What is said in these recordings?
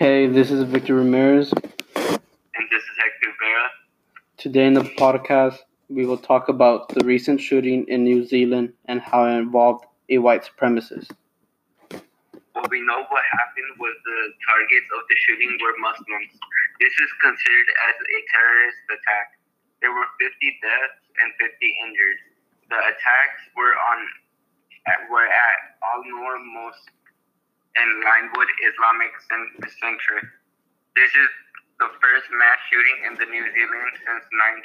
Hey, this is Victor Ramirez. And this is Hector Vera. Today in the podcast, we will talk about the recent shooting in New Zealand and how it involved a white supremacist. Well, we know what happened was the targets of the shooting were Muslims. This is considered as a terrorist attack. There were 50 deaths and 50 injured. The attacks were at Al Noor Mosque and Linewood Islamic Center. This is the first mass shooting in the New Zealand since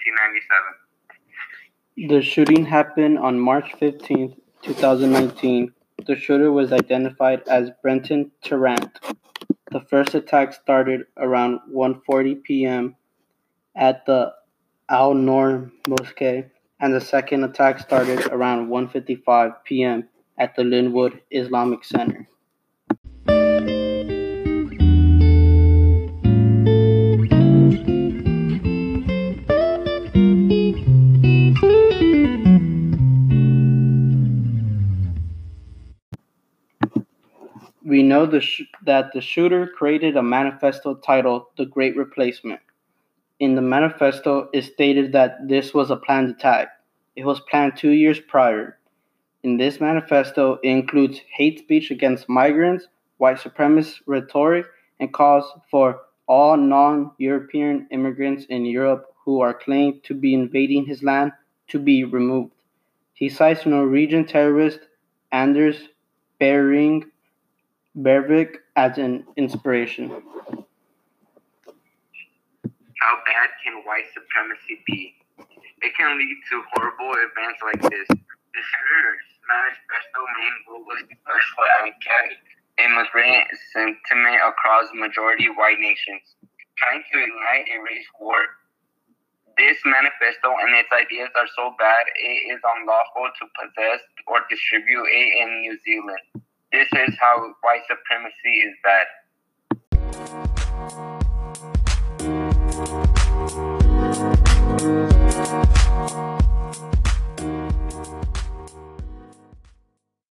1997. The shooting happened on March 15th, 2019. The shooter was identified as Brenton Tarrant. The first attack started around 1:40 p.m. at the Al Noor Mosque, and the second attack started around 1:55 p.m. at the Linwood Islamic Center. We know that the shooter created a manifesto titled The Great Replacement. In the manifesto, it stated that this was a planned attack. It was planned 2 years prior. In this manifesto, it includes hate speech against migrants, white supremacist rhetoric, and calls for all non-European immigrants in Europe who are claimed to be invading his land to be removed. He cites Norwegian terrorist Anders Breivik as an inspiration. How bad can white supremacy be? It can lead to horrible events like this. The shooter's manifesto main goal was to push for anti-immigrant sentiment across majority white nations, trying to ignite a race war. This manifesto and its ideas are so bad it is unlawful to possess or distribute it in New Zealand. This is how white supremacy is bad.